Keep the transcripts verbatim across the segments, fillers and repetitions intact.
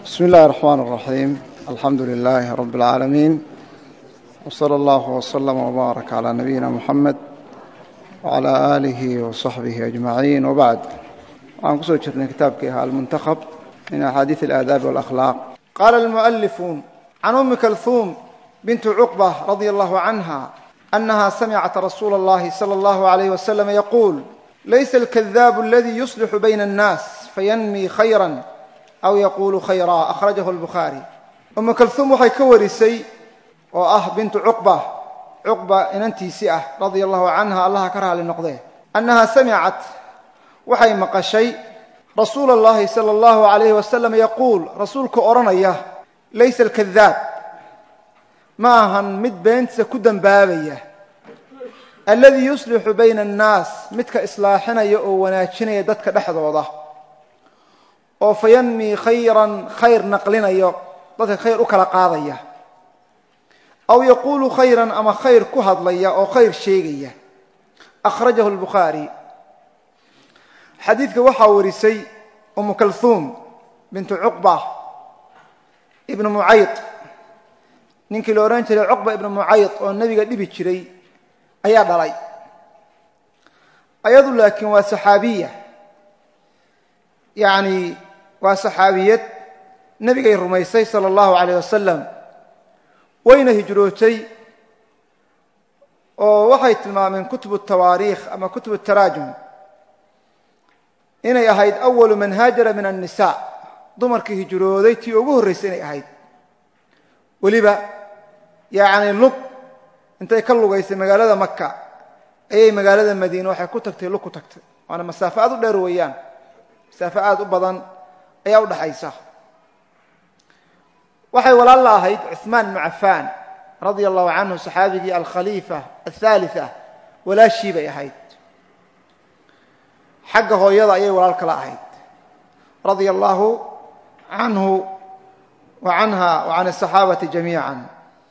بسم الله الرحمن الرحيم الحمد لله رب العالمين وصلى الله وسلم وبارك على نبينا محمد وعلى آله وصحبه أجمعين وبعد وعن قصة شرنا كتابك المنتخب من أحاديث الآداب والأخلاق. قال المؤلف عن أم كلثوم بنت عقبة رضي الله عنها أنها سمعت رسول الله صلى الله عليه وسلم يقول: ليس الكذاب الذي يصلح بين الناس فينمي خيرا أو يقول خيرا. أخرجه البخاري. أم كلثوم waxay ka warisay oo ah bint Uqba Uqba inantiisi ah radiyallahu anha Allah ka raali noqday annaha sami'at waxay maqashay rasuulullah sallallahu alayhi wasallam yaqul rasuulku oranaya laysa al-kadhab ma ahan mid beenta ku dambaabaya alladhi yuslihu bayna an-nas midka islaaxinaya oo wanaajinaya dadka dhaxdooda oo fayanmi khayran khayr naqlinayo dadka khayr u kala qaadaya aw yaqulu khayran ama khayr ku hadlaya oo khayr sheegaya. akhrajahu al-bukhari. xadiidka waxa warisay Umm Kalthum bint Uqba ibn Mu'ayt ninkii la oran jiray Uqba ibn Mu'ayt oo nabiga dhibi jiray ayaa dhalay. ayadu laakiin waa saxaabiya yani waa saxaabiyad nabigay rumaysay sallallahu alayhi wasallam wayna hijrootay oo waxay tilmaameen kutubu tawaariikh ama kutubu taraajum inay ahayd awwalu man haajara min an-nisaa dumarkii hijrooday tii ugu horeysay inay ahayd waliba yaani lug intay ka lugaysay magaalada Makka ayay magaalada Madiina waxay ku tagtay lug ku tagtay waana masaafo aad u dheer weeyaan masaafo aad u badan ayaa u dhaxaysa. waxay walaal ahayd Uthman ibn Affan radiyallahu anhu saxaabigi al-khalifa al-thalitha walaashi bay ahayd xagga hooyada ayay walaal kala ahayd radiyallahu anhu wa anha wa an as-sahabati jami'an.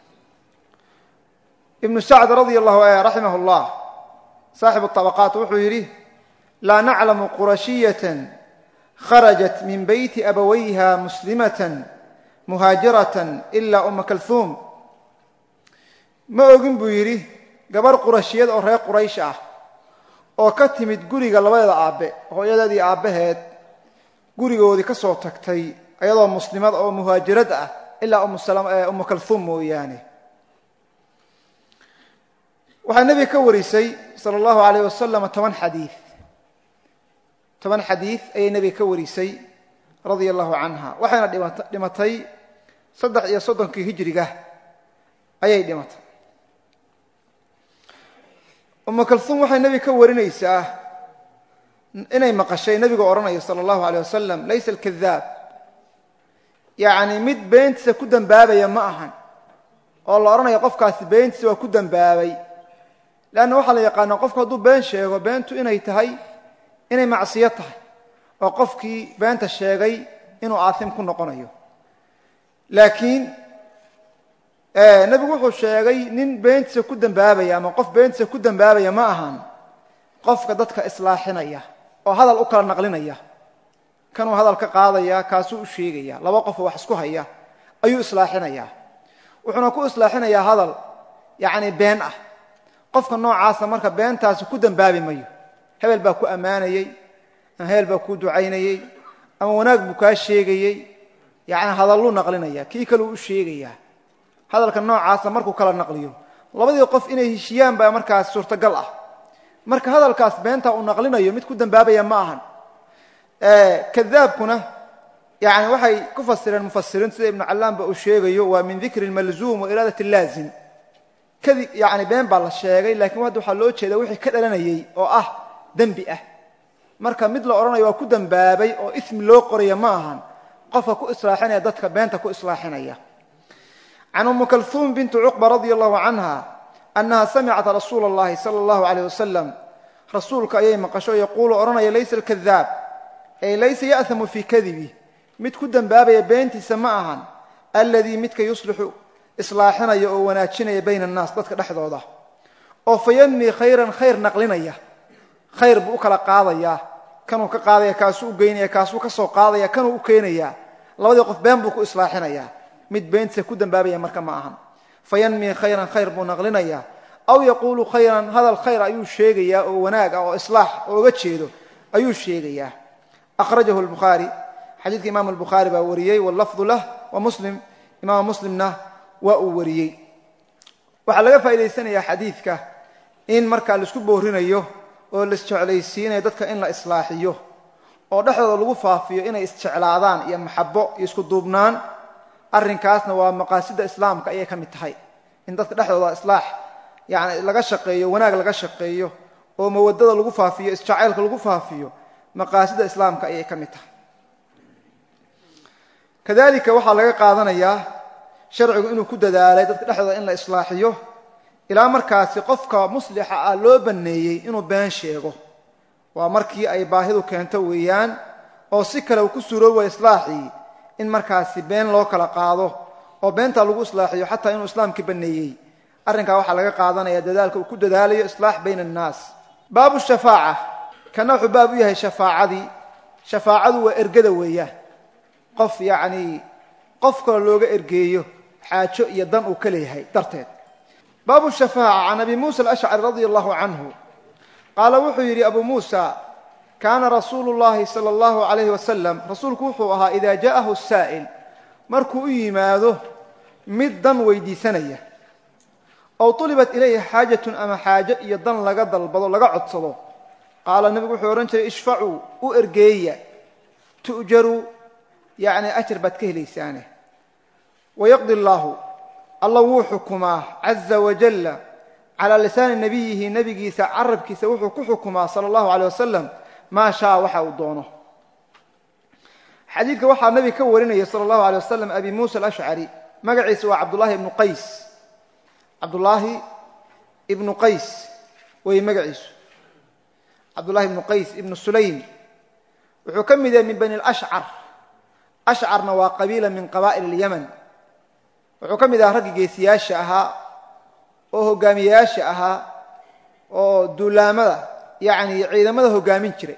ibn Sa'd radiyallahu anhu rahimahullah صاحب الطبقات wuxuu yiri la na'lamu qurashiyatan kharajat min bayti abawayha muslimatan muhaajiratan illa Umm Kalthum. ma ogin buu yiri gabar qurashiyad oo reer Quraysh ah oo ka timid guriga labada aabe hooyadii aabaheed gurigoodii ka soo tagtay ayadoo muslimad oo muhaajirad ah illa Umm Salama Umm Kalthum mooyaane. waxa nabi ka warisay sallallahu alayhi wasallam toban xadiis toban xadiis ay nabi ka warisay radiyallahu anha waxayna dhimatay saddex iyo soddonkii hijriga ayay dhimatay. Umm Kalthum waxay nabi ka warinaysaa inay maqashay nabiga oranaya sallallahu alayhi wasallam laysa al-kadhab yaani mid beenta ku dambaabaya ma ahan oo la oranayo qofkaasi beenta waa ku dambaabay laana waxa la yaqaan qofku haduu been sheego beentu inay tahay inay macsiyo tahay oo qofkii beenta sheegay inuu aasim ku noqonayo. laakiin ee nabigu wuxuu sheegay nin beenta ku dambaabaya ama qof beenta ku dambaabaya ma ahan qofka dadka islaaxinaya oo hadal u kala naqlinaya kanuu hadal ka qaadaya kaasuu u sheegaya laba qof wax isku haya ayuu islaaxinaya wuxuuna ku islaaxinaya hadal yaani been ah. qofka noocaas marka beentaas ku dambaabi mayo hebel baa ku amaanayay ama hebel baa ku ducaynayay ama wanaag buu ka sheegayay yaani hadallu naqlinaya kii kale uu sheegaya hadalka noocaas markuu kala naqliyo labadii qof inay heshiyaan baa markaas suurtagal ah. marka hadalkaas beenta uu naqlinayo mid ku dambaabaya ma ahan. ee kadhaabkuna yaani waxay ku fasireen mufassirin sida ibn Allaan ba uu sheegayo waa min dhikri al-malzum wa iradati al-lazim kadi yaani been baa la sheegay laakiin wada waxa loo jeedaa wixii ka dhalanayay oo ah dambi ah marka mid la oranayo waa ku dambaabay oo ismi loo qorayo ma ahan qofka ku islaaxinaya dadka beenta ku islaaxinaya. عن أم كلثوم بنت عقبة رضي الله عنها أنها سمعت رسول الله صلى الله عليه وسلم رسولك أي مقشو يقول أرنا ليس الكذاب أي ليس يأثم في كذبه مت كدن بابا بنتي سماعها الذي متك يصلح إصلاحنا وناتشنا بين الناس ضدك دحضوضه أو فينمي خيرا خير نقلنا خير بؤكل قاضية كانوا كقاضية كاسو جينية كاسو كسو قاضية كانوا كينية labadii qof been buu ku islaaxinayaa mid beentiisa ku dambaabaya marka ma ahan fayanmi khayran khayr buu naqlinayaa aw yaquulu khayran hadal khayr ayuu sheegayaa oo wanaag ah oo islaax ooga jeedo ayuu sheegayaa akhrajahu albukhaari xadiidka imaam albukhaari baa wariyey wallafdu lah wa muslim imaam muslimna waa uu wariyey waxaa laga faa'idaysanayaa xadiidka in markaa laisku boorinayo oo la isjeclaysiinayo dadka in la islaaxiyo oo dhexdooda lagu faafiyo inay isjeclaadaan iyo maxabo iyo isku duubnaan arrinkaasna waa maqaasida islaamka ayay ka mid tahay in dadka dhexdooda islaax yani laga shaqeeyo wanaag laga shaqeeyo oo mawadada lagu faafiyo isjacaylka lagu faafiyo maqaasida islaamka ayay ka mid tahay kadalika waxaa laga qaadanayaa sharcigu inuu ku dadaalay dadka dhexdooda in la islaaxiyo ilaa markaasi qofka muslixa ah loo baneeyey inuu been sheego waa markii ay baahidu keento weeyaan oo si kale uu ku suurooba islaaxii in markaasi been loo kala qaado oo beentaa lagu islaaxiyo xataa inuu islaamkii baneeyey arrinkaa waxaa laga qaadanaya dadaalka uu ku dadaalayo islaax bayna annaas baabu shafaaca kana wuxuu baab u yahay shafaacadii shafaacadu waa ergada weeyaan qof yacnii qof kale looga ergeeyo xaajo iyo dan uu ka leeyahay darteed baabu shafaaca can abi muusa alashcari radia allahu canhu qaala wuxuu yidhi abu muusa kaana rasuulu llahi sala allahu calayhi wasalam rasuulku wuxuu ahaa idaa jaa'ahu saa'il markuu u yimaado mid dan weydiisanaya ow tulibat ilayhi xaajatun ama xaajo iyo dan laga dalbado laga codsado qaala nebigu wuxuu odhan jiray ishfacuu u ergeeya tu'jaruu yacni ajar baad ka helaysaane wayaqdi allaahu alla wuu xukumaa caza wajalla calaa lisaani nebiyihi nebigiisa carabkiisa wuxuu ku xukumaa sala allahu caleyh wasalam maa shaa waxa uu doono xadiidka waxaa nebiga ka warinaya sala allahu aleyh wasalam abi muusa alashcari magaciisa waa cabdullaahi ibnu qays cabdullaahi ibnu qays wey magaciisu cabdullahi ibnu qays ibnu sulaym wuxuu ka mid yahay min bani alashcar ashcarna waa qabiila min qabaa'il alyaman wuxuu ka mid ahaa raggii geesiyaasha ahaa oo hogaamiyayaasha ahaa oo duulaamada yacni ciidamada hogaamin jiray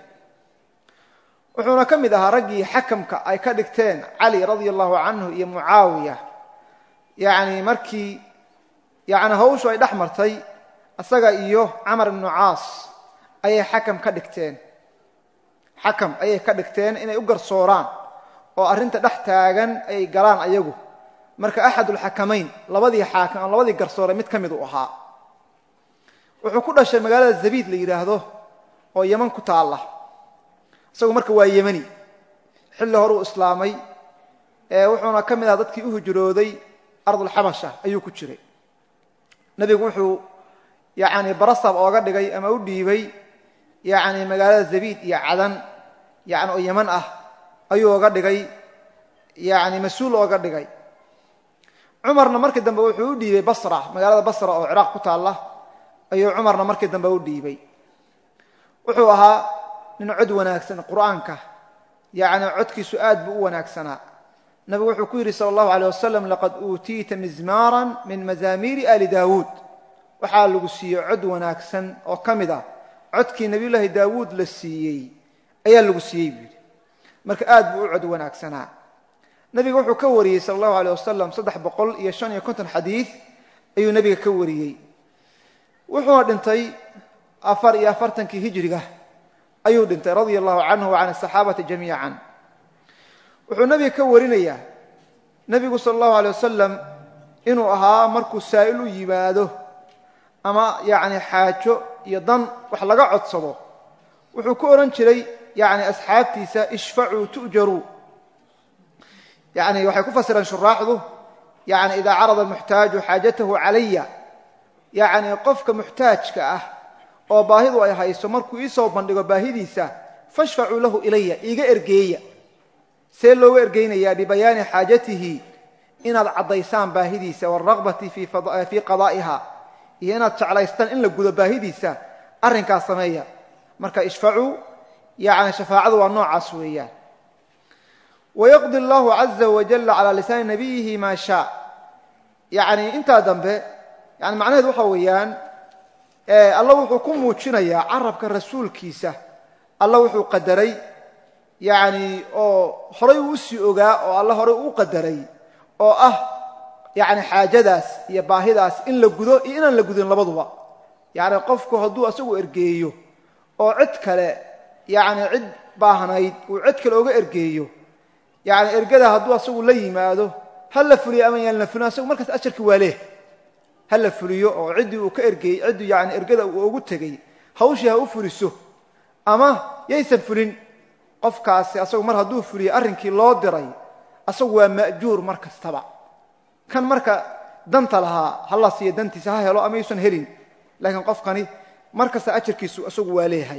wuxuuna ka mid ahaa raggii xakamka ay ka dhigteen cali radia allahu canhu iyo mucaawiya yacni markii yacni hawshu ay dhex martay isaga iyo camar ibnu caas ayay xakam ka dhigteen xakam ayay ka dhigteen inay u garsooraan oo arrinta dhex taagan ay galaan ayagu marka axadulxakamayn labadii xaakim ama labadii garsoore mid ka mid uu ahaa wuxuu ku dhashay magaalada zabiid la yidhaahdo oo yeman ku taalla isagu marka waa yemani xilli hore uu islaamay ee wuxuuna ka mid ahaa dadkii u hijrooday ardulxabasha ayuu ku jiray nebigu wuxuu yacni barasab ooga dhigay ama u dhiibay yacni magaalada zabiid iyo cadan yacni oo yeman ah ayuu oga dhigay yacni mas-uul ooga dhigay cumarna markii dambe wuxuu u dhiibay basra magaalada basra oo ciraaq ku taalla ayuu cumarna markii dambe u dhiibay wuxuu ahaa nin cod wanaagsan qur'aanka yacni codkiisu aad buu u wanaagsanaa nabigu wuxuu ku yidhi sala allahu aleyh wasalam laqad uutiita mizmaaran min mazaamiiri ali daawuud waxaa lagu siiyey cod wanaagsan oo ka mid ah codkii nabiyullaahi daawuud la siiyey ayaa lagu siiyey buu yidhi marka aad buu u cod wanaagsanaa nabiga wuxuu ka wariyey sala allahu aleyh wasalam saddex boqol iyo shan iyo konton xadiid ayuu nebiga ka wariyey wuxuuna dhintay afar iyo afartankii hijriga ayuu dhintay radia allahu canhu wa can asaxaabati jamiican wuxuu nebiga ka warinayaa nebigu sala allahu aleyh wasalam inuu ahaa markuu saa'il u yimaado ama yacni xaajo iyo dan wax laga codsado wuxuu ku odhan jiray yacni asxaabtiisa ishfacuu tu'jaruu yacni waxay ku fasireen shuraaxdu yacni idaa carada almuxtaaju xaajatahu calaya yacni qofka muxtaajka ah oo baahidu ay hayso markuu ii soo bandhigo baahidiisa fashfacuu lahu ilaya iiga ergeeya see looga ergeynayaa bibayaani xaajatihi inaad caddaysaan baahidiisa waalraqbati fii qadaa'iha iyo inaad jeclaystaan in la gudo baahidiisa arrinkaas sameeya marka ishfacuu yacni shafaacadu waa noocaas weeyaan wayaqdi allahu caza wajalla calaa lisaani nabiyihi maa shaa yacni intaa dambe yani macnaheedu waxa weeyaan alla wuxuu ku muujinayaa carabka rasuulkiisa alla wuxuu qadaray yani oo horay uu sii ogaa oo alla horay uu qadaray oo ah yani xaajadaas iyo baahidaas in la gudo iyo inaan la gudin labaduba yani qofku hadduu asagu ergeeyo oo cid kale yani cid baahnayd uu cid kale oga ergeeyo yani ergada hadduu asagu la yimaado ha la fuliyo ama yaan la fulin asagu markaas ajarki waa leh ha la fuliyo oo ciddii uu ka ergeeyey ciddii yani ergada uu ugu tegey hawshii ha u fuliso ama yaysan fulin qofkaasi asagu mar hadduu fuliyo arrinkii loo diray asagu waa ma'juur mar kastaba kan marka danta lahaa ha la siiyo dantiisa ha helo ama yuusan helin laakiin qofkani mar kasta ajarkiisu asagu waa leeyahay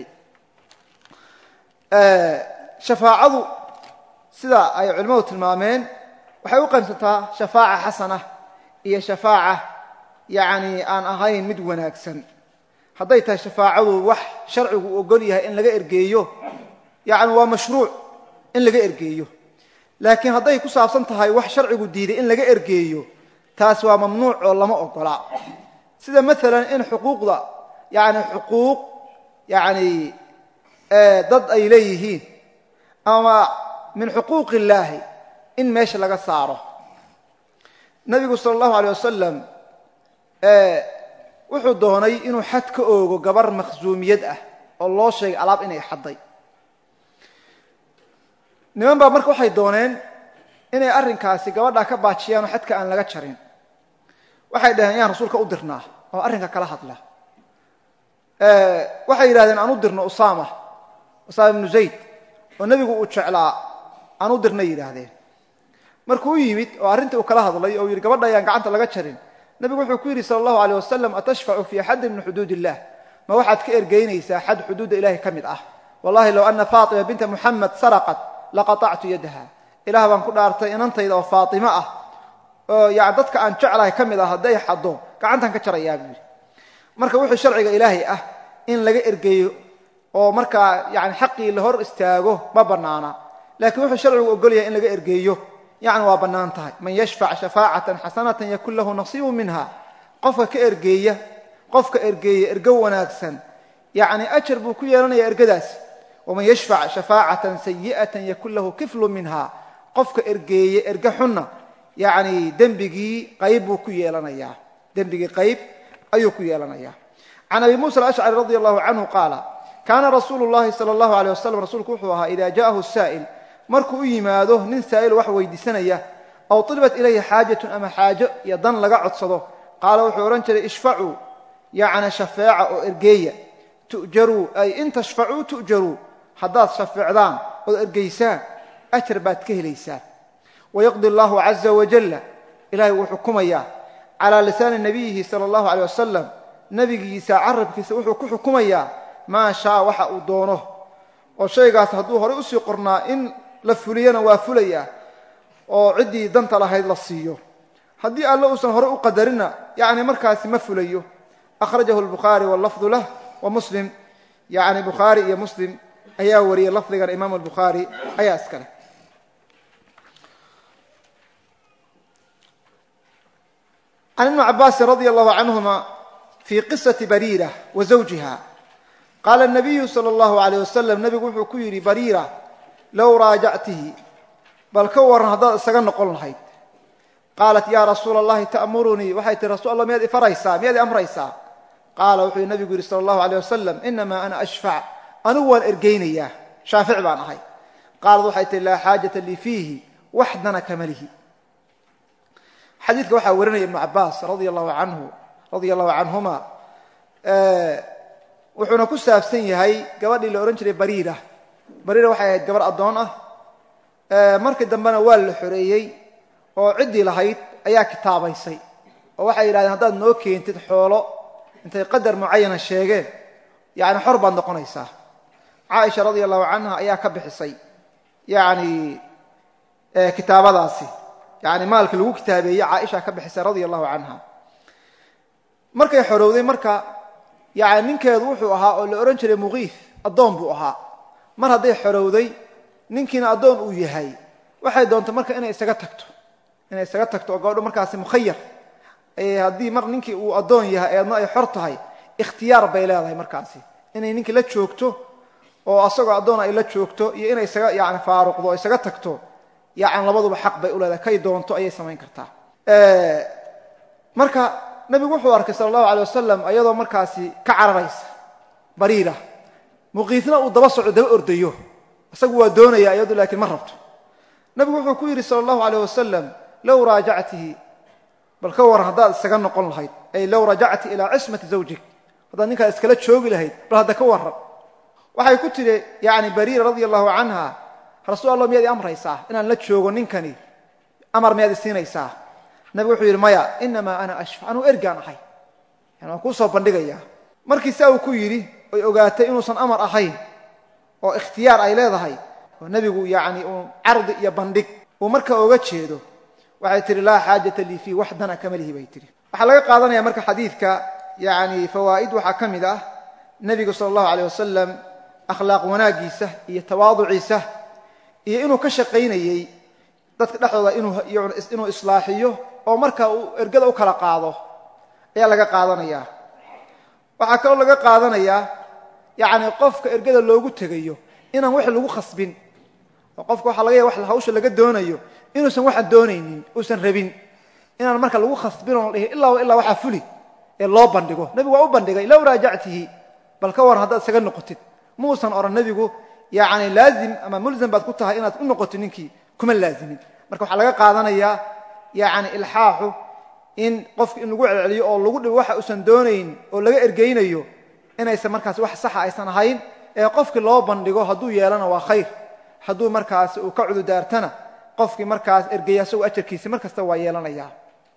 shafaacadu sida ay culimmadu tilmaameen waxay u qaybsantaa shafaaca xasana iyo shafaaca yani aan ahayn mid wanaagsan hadday tahay shafaacadu wax sharcigu u ogol yahay in laga ergeeyo yani waa mashruuc in laga ergeeyo laakiin hadday ku saabsan tahay wax sharcigu diiday in laga ergeeyo taas waa mamnuuc oo lama ogola sida maalan in xuquuqda yani xuquuq yani dad ay leeyihiin ama min xuquuq illaahi in meesha laga saaro nabigu sala allahu alay wasalam wuxuu doonay inuu xad ka oogo gabar makhsuumiyad ah oo loo sheegay alaab inay xadday niman baa marka waxay dooneen inay arrinkaasi gabadhaa ka baajiyaan oo xadka aan laga jarin waxay dhaheen yaan rasuulka u dirnaa oo arrinka kala hadla waxay yidhahdeen aan u dirno usaama usaama ibnu zayd oo nebigu uu jeclaa aan u dirnay yidhaahdeen markuu u yimid oo arrintii uu kala hadlay oo yidhi gabadha ayaan gacanta laga jarin nebigu wuxuu ku yidhi sala allahu alayh wasalam atashfacu fii xaddin min xuduud illah ma waxaad ka ergeynaysaa xad xuduudda ilahay ka mid ah wallahi low ana faatima binta muxamed saraqat laqatactu yadaha ilaah baan ku dhaartay inantayda oo faatimo ah oo yani dadka aan jeclahay ka mid ah hadday xaddo gacantaan ka jarayaa buu yidhi marka wuxuu sharciga ilaahay ah in laga ergeeyo oo markaa yani xaqii la hor istaago ma bannaana laakiin wuxuu sharcigu ogol yahay in laga ergeeyo yani waa bannaan tahay man yashfac shafaacatan xasanatan yakun lahu nasiibu minha qofka ka ergeeya qofka ergeeya ergo wanaagsan yani ajar buu ku yeelanaya ergadaas waman yashfac shafaacatan sayi'atan yakun lahu kiflu minha qofka ergeeye erge xunna yani dembigii qayb buu ku yeelanayaa dembigii qayb ayuu ku yeelanayaa can abi muusa alashcari radi allahu canhu qaala kaana rasuulu llahi sala allahu aleyh wasalam rasuulku wuxuu ahaa ida ja'ahu saa'il markuu u yimaado nin saa'il wax weydiisanaya aw طilbat ilayhi xaajatun ama xaajo iyo dan laga codsado qaala wuxuu odhan jiray ishfacuu yani shafeeca oo ergeeya tu'jaruu ay in tashfacuu tu'jaruu haddaad shafeecdaan ood ergeysaan ajar baad ka helaysaan wayaqdi allahu caza wajalla ilahay wuu xukumayaa calaa lisaani nabiyihi sala allahu aleyh wasalam nebigiisa carabkiisa wuxuu ku xukumayaa maa shaa waxa uu doono oo shaygaas hadduu horay usii qornaa in la fuliyana waa fulayaa oo ciddii danta lahayd la siiyo haddii alle uusan horey u qadarina yani markaasi ma fulayo akhrajahu albukhaari wallafdu lah wa muslim yani bukhaari iyo muslim ayaa wariyey lafdigan imaam albukhaari ayaa iskale can ibni cabaasin radi allahu canhuma fii qisati bariira wa zawjiha qaala الnabiyu salى اllahu alayh wasalam nebigu wuxuu ku yidhi bariira low raajactihi bal ka warran haddaad isaga noqon lahayd qaalat yaa rasuula allahi ta'murunii waxay tihi rasul allah miyaad ifaraysaa miyaad i amraysaa qaala wuxuu yidhi nabigu yidhi sala allahu alayh wasalam inamaa ana ashfac anigu waan ergeynayaa shaafic baan ahay qaalad waxay tihi laa xaajata lii fiihi waxdana kama lihi xadiidka waxaa warinaya ibnu cabaas radia allahu canhu radia allahu canhuma wuxuuna ku saabsan yahay gabadhii la odhan jiray bariira bariira waxay ahayd gabar addoon ah markii dambena waa la xoreeyey oo ciddii lahayd ayaa kitaabaysay oo waxay yidhahdeen haddaad noo keentid xoolo intay qadar mucayana sheegeen yani xor baad noqonaysaa caaisha radia allahu canha ayaa ka bixisay yani kitaabadaasi yani maalkii lagu kitaabeeyey caaisha ka bixisay radia allahu canha markay xorowday marka yani ninkeedu wuxuu ahaa oo la odhan jiray muqiif addoon buu ahaa mar hadday xorowday ninkiina addoon uu yahay waxay doontay marka inay isaga tagto inay isaga tagto oo gabadho markaasi mukhayar haddii mar ninkii uu addoon yahay eedna ay xor tahay ikhtiyaar bay leedahay markaasi inay ninkii la joogto oo asagoo addoon ay la joogto iyo inay isaga yani faaruqdo oo isaga tagto yani labaduba xaq bay u leedahay kay doonto ayay samayn kartaa marka nabigu wuxuu arkay sala allahu alay wasalam iyadoo markaasi ka cararaysa bariira muqiifna uu daba soco daba ordayo isagu waa doonaya iyadu laakiin ma rabto nabigu wuxuu ku yidhi sala allahu alayh wasalam low raajactihi bal ka waran haddaad isaga noqon lahayd ay low rajacti ilaa cismati zawjik haddaad ninkaa iskala joogi lahayd bal hadda ka warran waxay ku tidhi yani bariira radia allahu canha rasuul allah miyaad i amraysaa inaan la joogo ninkani amar miyaad i siinaysaa nabigu wuxuu yidhi maya inamaa ana ashfac anuu ergaan ahay yani waan kuu soo bandhigayaa markii saa uu ku yidhi oy ogaatay inuusan amar ahayn oo ikhtiyaar ay leedahay oo nebigu yani uu cardi iyo bandhig uu markaa oga jeedo waxay tihi laa xaajata lii fii wax dana kama lihi bay tihi waxaa laga qaadanaya marka xadiidka yani fawaa'id waxaa ka mid ah nebigu sala allahu alayh wasalam akhlaaq wanaagiisa iyo tawaaduciisa iyo inuu ka shaqaynayey dadka dhexdooda inuu islaaxiyo oo markaa uu ergada u kala qaado ayaa laga qaadanaya waxaa kaloo laga qaadanayaa yani qofka ergada loogu tegayo inaan wax lagu khasbin oo qofka waxaa laga yahay wax hawsha laga doonayo inuusan waxaan doonaynin uusan rabin inaan marka lagu khasbin oo la dhihi illaa illaa waxaa fuli ee loo bandhigo nebigu waa u bandhigay low raajactihi bal ka waran haddaad isaga noqotid muusan odhan nebigu yani laazim ama mulzam baad ku tahay inaad u noqotid ninkii kuma laazimin marka waxaa laga qaadanayaa yani ilxaaxu in qofka in lagu celceliyo oo lagu dhibo waxa uusan doonayn oo laga ergeynayo inaysan markaas wax saxa aysan ahayn ee qofkii loo bandhigo hadduu yeelana waa khayr hadduu markaas uu ka cududaartana qofkii markaas ergeya isagu ajarkiisi mar kasta waa yeelanaya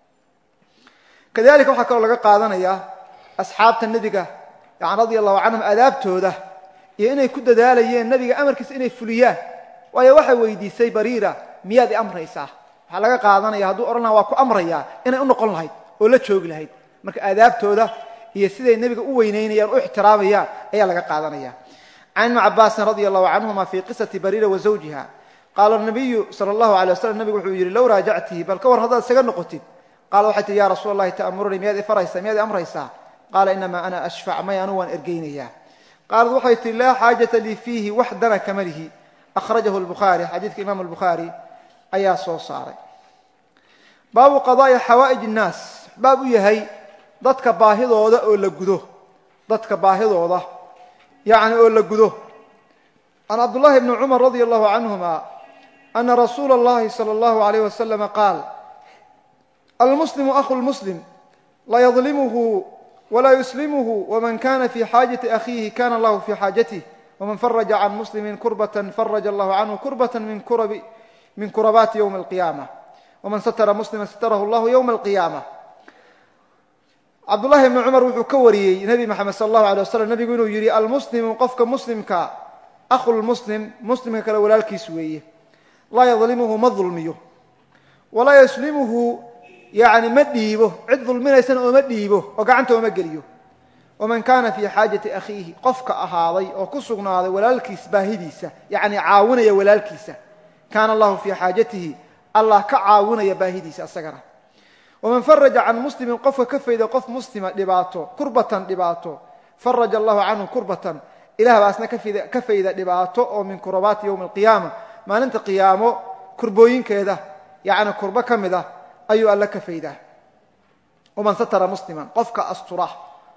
kadalika waxaa kaloo laga qaadanayaa asxaabta nebiga yani radia allahu canhum adaabtooda iyo inay ku dadaalayeen nebiga amarkiisa inay fuliyaan waayo waxay weydiisay bariira miyaad i amraysaa waxaa laga qaadanaya hadduu odhan laha waa ku amrayaa inay u noqon lahayd oo la joogi lahayd marka aadaabtooda iyo siday nebiga u weynaynayaan u ixtiraamayaan ayaa laga qaadanaya can ibni cabaasin radia allahu canhuma fii qisati bariira wa zawjiha qaala nabiyu sala allahu alay waslam nabigu wuxuu yidhi low raajactihi bal ka war haddaad isaga noqotid qaala waxay tihi ya rasuula allahi ta'muranii miyaad i faraysaa miyaad i amraysaa qaala inamaa ana ashfac may anu waan ergeynayaa qaalad waxay tihi laa xaajata lii fiihi wax dana kama lihi akhrajahu lbukhaari xadiidka imaamu albukhaari ayaa soo saaray baabu qadaa'i xawaa'ij innaas baab u yahay dadka baahidooda oo la gudo dadka baahidooda yani oo la gudo can cabdullahi bni cumar radia allahu canhuma ana rasuula اllahi salى اllahu alayh wasalama qaal almuslimu akhu lmuslim la yadlimuhu wla yuslimuhu wman kana fi xaajati akhiihi kana allahu fi xaajatih wman faraja can muslimi kurbata faraja allahu canhu kurbata min kurabaati ywmi alqiyaama wman satara muslima satarahu allahu ywma alqiyaama cabdullahi ibni cumar wuxuu ka wariyey nebi maxamed sala allahu alay wasalam nebigu inuu yidhi almuslimu qofka muslimka akhulmuslim muslimka kale walaalkiis weeye laa yadlimuhu ma dulmiyo walaa yuslimuhu yani ma dhiibo cid dulminaysana ooma dhiibo oo gacanta ooma geliyo waman kaana fii xaajati akhiihi qofka ahaaday oo ku sugnaaday walaalkiis baahidiisa yani caawinaya walaalkiisa kaana allahu fii xaajatihi allah ka caawinaya baahidiisa asagana waman faraja can muslimin qofka ka fayda qof muslima dhibaato kurbatan dhibaato faraja allahu canhu kurbatan ilah baa asna ka fayda dhibaato oo min kurabaati ywmi alqiyaama maalinta qiyaamo kurbooyinkeeda yani kurbo ka mid ah ayuu alla ka faydaa waman satara musliman qofka astura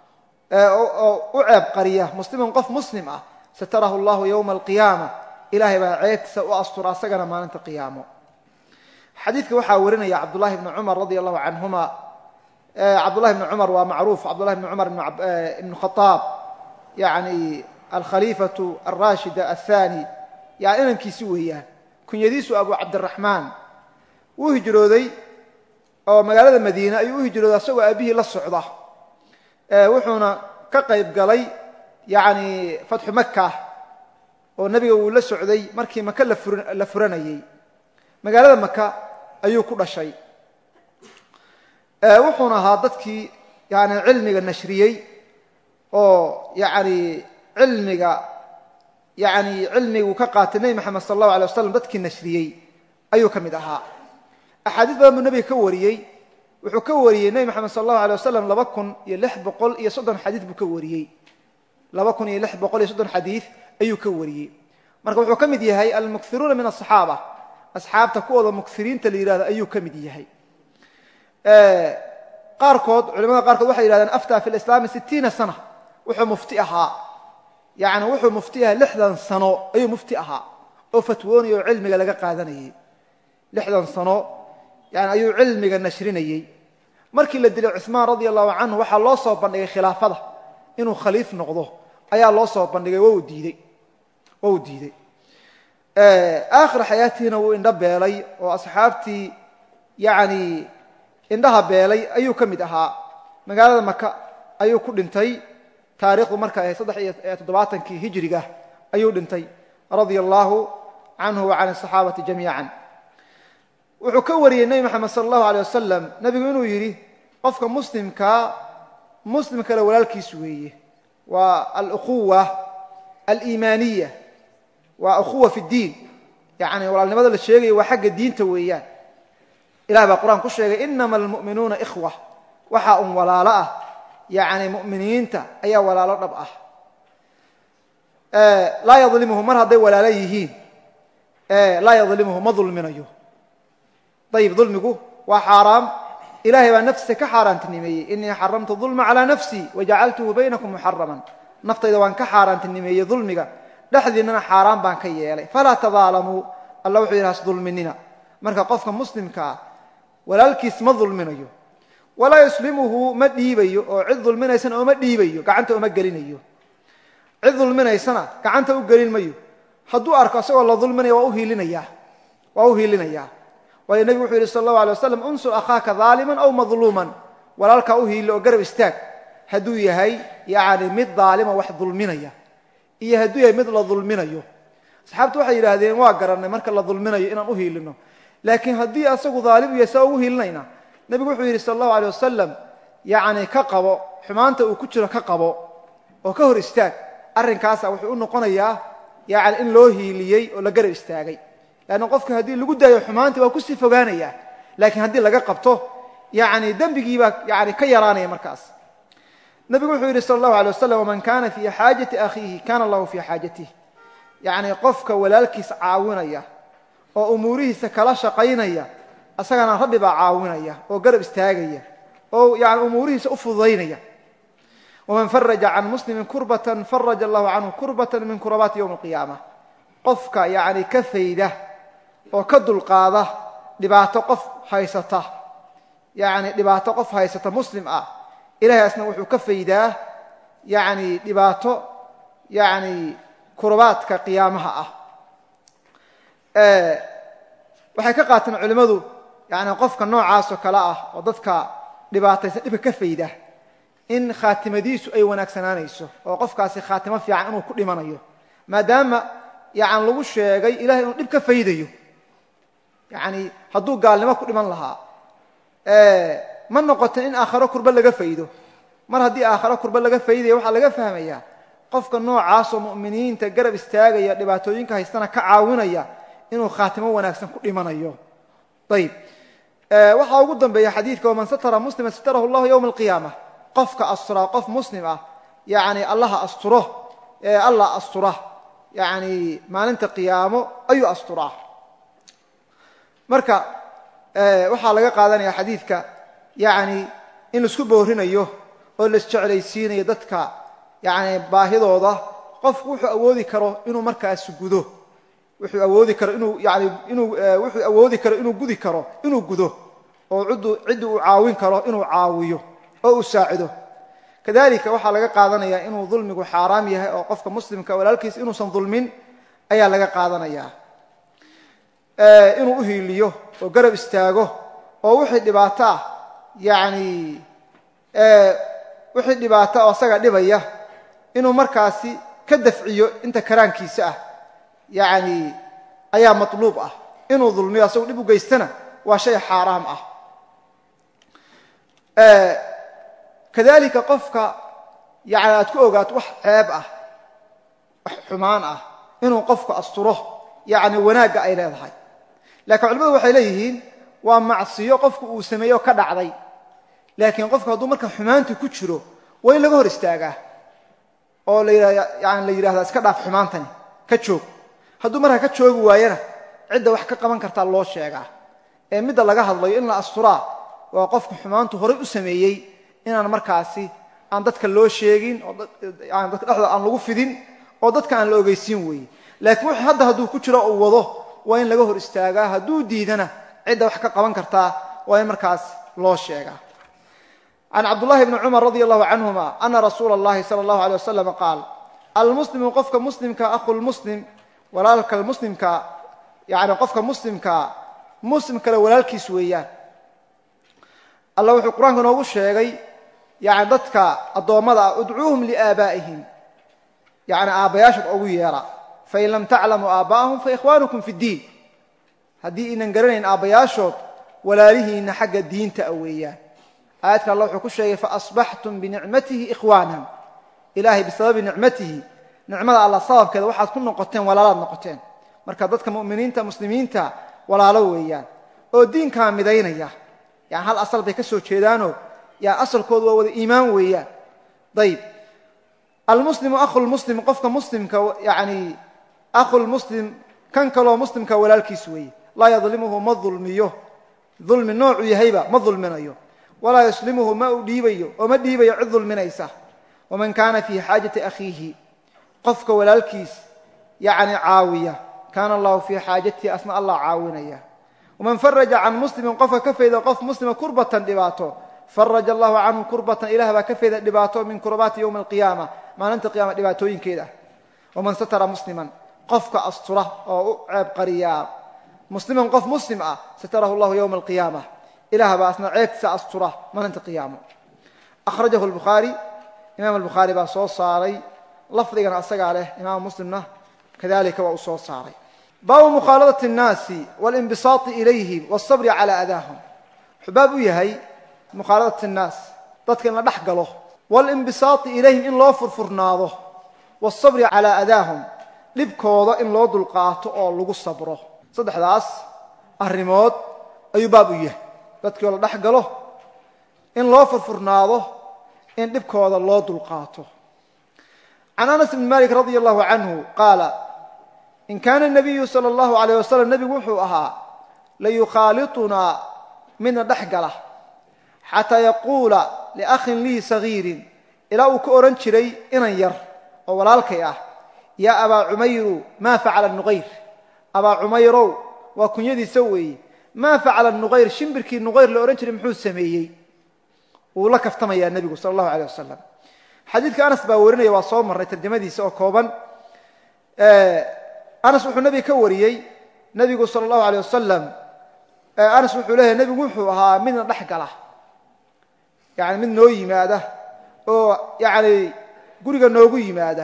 oo u ceeb qariya musliman qof muslim ah satarahu allahu ywma alqiyaama ilahay baa ceebtiisa u astura asagana maalinta qiyaamo xadiidka waxaa warinaya cabdullahi bni cumar radia allahu canhuma cabdullahi bni cumar waa macruuf cabdullahi bni cumar ibn khaaab yani alkhaliifatu alrashida athani yani inankiisi weeyaan kunyadiisu abu cabdiraxmaan wuu hijrooday oo magaalada madiine ayuu u hijrooday asagoo aabihii la socda wuxuuna ka qayb galay yani fatxu maka oo nebiga wuu la socday markii maka la furanayey magaalada maka ayuu ku dhashay wuxuuna ahaa dadkii yani cilmiga nashriyey oo yani cilmiga yani cilmiguu ka qaatay nebi maxamed sala allahu alay wasalam dadkii nashriyey ayuu ka mid ahaa axaadiis badan buu nebiga ka wariyey wuxuu ka wariyey nebi maxamed sala allahu alay wasalam laba kun iyo lix boqol iyo soddon xadiis buu ka wariyey laba kun iyo lix boqol iyo soddon xadiid ayuu ka wariyey marka wuxuu ka mid yahay almukthiruuna min asaxaaba asxaabta kuwooda mukthiriinta la yidhahdo ayuu ka mid yahay qaarkood culimada qaarkood waxay yidhahdeen aftaa fi lislaami sittiina sana wuxuu mufti ahaa yani wuxuu mufti ahaa lixdan sano ayuu mufti ahaa oo fatwoonaya oo cilmiga laga qaadanayey lixdan sano yani ayuu cilmiga nashrinayey markii la dilay cuثmaan radia allahu canhu waxaa loo soo bandhigay khilaafada inuu khaliif noqdo ayaa loo soo bandhigay waa uu diidey waa uu diidey aakhir xayaatihiina wuu indho beelay oo asxaabtii yani indhaha beelay ayuu ka mid ahaa magaalada maka ayuu ku dhintay taariikhdu marka ahayd saddex iyo toddobaatankii hijriga ayuu dhintay radia allahu canhu wa can asaxaabati jamiican wuxuu ka wariyey nebi moxamed sala allahu aleyh wasalam nebigu inuu yidhi qofka muslimkaa muslim kale walaalkiis weeye waa alukhuwa aliimaaniya waa ukhuwa fi ddiin yani walaalnimada la sheegaya waa xagga diinta weeyaan ilah baa qur-aan ku sheegay inama almu'minuuna ikhwa waxaa un walaalo ah yani mu'miniinta ayaa walaalo dhab ah laa yadlimuhu mar hadday walaalo yihiin laa yadlimuhu ma dulminayo ayib dulmigu waa xaaraam ilahay baa naftiisa ka xaaraantinimeeyey inii xaramtu dulma calaa nafsii wajacaltuhu baynakum muxaraman naftayda waan ka xaaraantinimeeyey dulmiga dhexdiinnana xaaraan baan ka yeelay falaa tadaalamuu alla wuxuu yidhi has dulminina marka qofka muslimkaa walaalkiis ma dulminayo walaa yuslimuhu ma dhiibayo oo cid dulminaysana ooma dhiibayo gacanta oma gelinayo cid dulminaysana gacanta u gelin mayo hadduu arko isagoo la dulminaya waa uhiilinaya waa u hiilinayaa waayo nebigu wuxuu yidhi sal allahu alay waslam unsur akhaaka daaliman aw madluuman walaalkaa u hiili oo garab istaag hadduu yahay yani mid daalima wax dulminaya iyo hadduu yahay mid la dulminayo asxaabtu waxay yidhaahdeen waa garannay marka la dulminayo inaan u hiilino laakiin haddii asagu daalim yahay saa ugu hiilinayna nebigu wuxuu yidhi sal allahu alay wasalam yani ka qabo xumaanta uu ku jiro ka qabo oo ka hor istaag arrinkaasa wuxuu u noqonayaa yani in loo hiiliyey oo la garab istaagay lanna qofka haddii lagu daayo xumaanta waa kusii fogaanaya laakiin haddii laga qabto yani dembigiibaa yani ka yaraanaya markaas nebigu wuxuu yidhi sal allahu alay wasalam waman kana fii xaajati akhiihi kana allahu fii xaajatih yani qofka walaalkiis caawinaya oo umuurihiisa kala shaqaynaya isagana rabbi baa caawinaya oo garab istaagaya oo yani umuurihiisa u fududaynaya waman faraja can muslimin kurbatan faraja allahu canhu kurbatan min kurabaati ywmi alqiyaama qofka yani ka fayda oo ka dulqaada dhibaato qof haysata yani dhibaato qof haysata muslim ah ilahay asna wuxuu ka faydaa yani dhibaato yani kurabaadka qiyaamaha ah waxay ka qaateen culimmadu yani qofka noocaasoo kale ah oo dadka dhibaataysan dhibka ka fayda in khaatimadiisu ay wanaagsanaanayso oo qofkaasi khaatimo fiican inuu ku dhimanayo maadaama yani lagu sheegay ilahay inuu dhib ka faydayo yani hadduu gaalnimo ku dhiman lahaa ma noqotin in aakharo kurba laga faydo mar haddii aakharo kurba laga faydaya waxaa laga fahmayaa qofka noocaasoo mu'miniinta garab istaagaya dhibaatooyinka haystana ka caawinaya inuu khaatimo wanaagsan ku dhimanayo ayib waxaa ugu dambeeya xadiidka waman satara muslima satarahu llahu yowma alqiyaama qofka astura qof muslim ah yani allaha asturo allah astura yani maalinta qiyaamo ayuu asturaa marka waxaa laga qaadanaya xadiidka yani in laisku boorinayo oo laisjeclaysiinayo dadka yani baahidooda qofku wuxuu awoodi karo inuu markaas gudo wuxuu awoodi karo inuu yani inuu wuxuu awoodi karo inuu gudi karo inuu gudo oo ciddu ciddi uu caawin karo inuu caawiyo oo uu saacido kadalika waxaa laga qaadanaya inuu dulmigu xaaraam yahay oo qofka muslimka walaalkiis inuusan dulmin ayaa laga qaadanaya inuu u hiiliyo oo garab istaago oo wixii dhibaato ah yani wixii dhibaato oo asaga dhibaya inuu markaasi ka dafciyo inta karaankiisa ah yani ayaa matluub ah inuu dulmiyo asagu dhib u geystana waa shay xaaraam ah kadalika qofka yani aad ku ogaato wax ceeb ah wax xumaan ah inuu qofku asturo yani wanaagga ay leedahay laakiin culimadu waxay leeyihiin waa macsiyo qofku uu sameeyo ka dhacday laakiin qofku hadduu marka xumaantii ku jiro waa in laga hor istaagaa oo la yani la yiraahdo iska dhaaf xumaantani ka joog hadduu markaa ka joogi waayana cidda wax ka qaban kartaa loo sheegaa ee midda laga hadlayo in la asturaa waa qofku xumaantu horay u sameeyey inaan markaasi aan dadka loo sheegin oo aan dadka dhexda aan lagu fidin oo dadka aan la ogeysiin weeye laakiin wuxuu hadda hadduu ku jiro uu wado waa in laga hor istaagaa hadduu diidana cidda wax ka qaban kartaa waa in markaas loo sheegaa عن عبد الله بن عمر رضي الله عنهما أن رسول الله صلى الله عليه وسلم قال المسلم قفك مسلم كأخو المسلم ولالك المسلم ك يعني قفك مسلم ك مسلم كولالك سويان الله في القرآن كان أقول شيء يعني ضدك الضوامضة ادعوهم لآبائهم يعني آباياش أويرا فإن لم تعلموا آباءهم فإخوانكم في الدين هذه إن نقرن آباياش ولا له إن حق الدين تأويان آياتك الله وحكو الشيء فأصبحتم بنعمته إخوانا إلهي بسبب نعمته نعمة الله صاب كذا واحد كل نقطتين ولا لا نقطتين مركز ضدك مؤمنين تا مسلمين تا ولا لويان والدين كان مدينة يعني هل أصل بيكسو تشيدانو يا أصل كود وود إيمان ويان طيب المسلم أخو المسلم قفك مسلم كو يعني أخو المسلم كان كلو مسلم كولا الكسوي لا يظلمه ما ظلميه ظلم النوع يهيبة ما ظلمنا ولا يسلمه ما ديبيه وما ديبيه عذل من أيسه ومن كان في حاجة أخيه قفك ولا الكيس يعني عاوية كان الله في حاجته أثناء الله عاونيه ومن فرج عن مسلم قف كفى إذا قف مسلم كربة دباته فرج الله عنه كربة إله كفى إذا دباته من كربات يوم القيامة ما ننت قيامة دباتوين كده ومن ستر مسلما قفك أسطره أو عيب قرياب مسلما قف مسلم ستره الله يوم القيامة إله بأسنا عيب سأسطره ما ننت قيامة أخرجه البخاري إمام البخاري بأسوص صاري لفظي أصدق عليه إمام مسلم كذلك وأصوص صاري باب مخالطة الناس والانبساط إليهم والصبر على أذاهم حباب يهي مخالطة الناس تذكر أن نحقله والانبساط إليهم إن لا فرفرناضه والصبر على أذاهم لبكوضة إن لا دلقاته أو لغو الصبره صدح داس الرموت أي باب يهي تذكر أن نحقله إن لا فرفرناضه إن لبكوضة لا دلقاته عن أنس بن مالك رضي الله عنه قال إن كان النبي صلى الله عليه وسلم نبي وحوها ليخالطنا من الدحقلة حتى يقول لأخ لي صغير إلى أكورن شري إن ير أولالك يا يا أبا عمير ما فعل النغير أبا عمير وكن يدي سوي ما فعل النغير شمبركي النغير لأورن شري محوز سميي ولك افتمى يا النبي صلى الله عليه وسلم حديث أنس باورنا يواصل مرة ترجمة دي سو كوبا آه أنس وحو النبي كوريي نبي صلى الله عليه وسلم أنس وحو له النبي وحوها من الضحكلة يعني من نوي ماذا أو يعني قريقا نوغي ماذا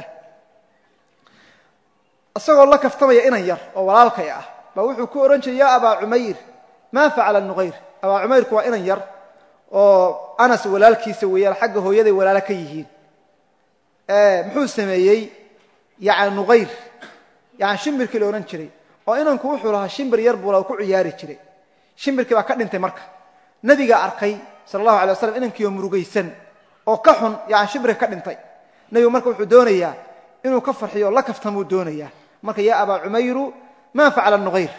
أصدق الله كفتمي إنا ير أو ولالك يا بوحو كورنش يا أبا عمير ما فعل النغير أبا عمير كوا إنا ير أو أنس ولالكي سويا حقه يدي ولالك يهين آه محوز سميي يعني نغير يعني شمبركي لو رنجري oo inanku wuxuu lahaa shimbar yar buu ku ciyaari jiray shimbarkii baa ka dhintay marka nabiga arkay sallallahu alayhi wasallam inankii murugaysan oo ka xun yaan shimbarka ka dhintay nabigu marka wuxuu doonayaa inuu ka farxiyo la kaftamuu doonayaa marka ya aba umayr ma fa'ala an-nughayr